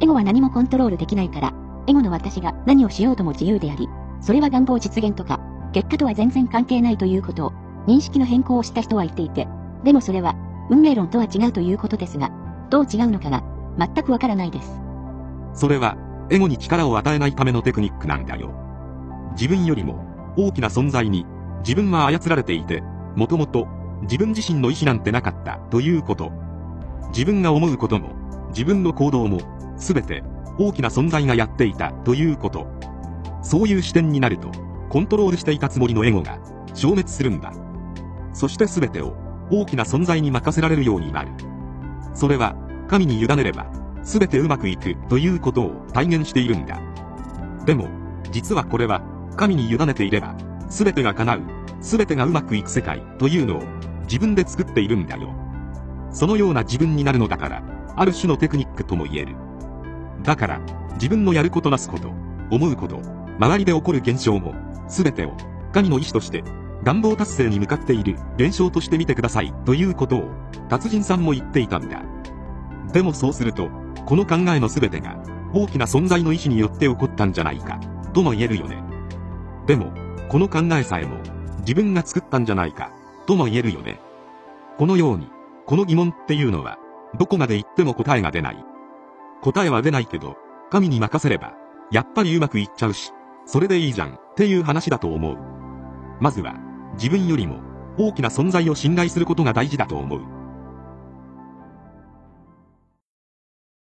エゴは何もコントロールできないから、エゴの私が何をしようとも自由であり、それは願望実現とか、結果とは全然関係ないということを、認識の変更をした人は言っていて、でもそれは、運命論とは違うということですが、どう違うのかが、全くわからないです。 それは、エゴに力を与えないためのテクニックなんだよ。自分よりも、大きな存在に、自分は操られていて、もともと、自分自身の意志なんてなかったということ。自分が思うことも、自分の行動も、すべて、大きな存在がやっていたということ。そういう視点になると、コントロールしていたつもりのエゴが、消滅するんだ。そしてすべてを、大きな存在に任せられるようになる。それは、神に委ねれば、すべてうまくいくということを体現しているんだ。でも、実はこれは、神に委ねていれば、すべてが叶う、すべてがうまくいく世界というのを、自分で作っているんだよ。そのような自分になるのだから、ある種のテクニックとも言える。だから、自分のやることなすこと、思うこと、周りで起こる現象も、すべてを、神の意志として、願望達成に向かっている現象として見てくださいということを、達人さんも言っていたんだ。でもそうすると、この考えのすべてが、大きな存在の意志によって起こったんじゃないか、とも言えるよね。でも、この考えさえも、自分が作ったんじゃないか、とも言えるよね。このように、この疑問っていうのは、どこまで言っても答えが出ない。答えは出ないけど、神に任せれば、やっぱりうまくいっちゃうし、それでいいじゃん、っていう話だと思う。まずは、自分よりも、大きな存在を信頼することが大事だと思う。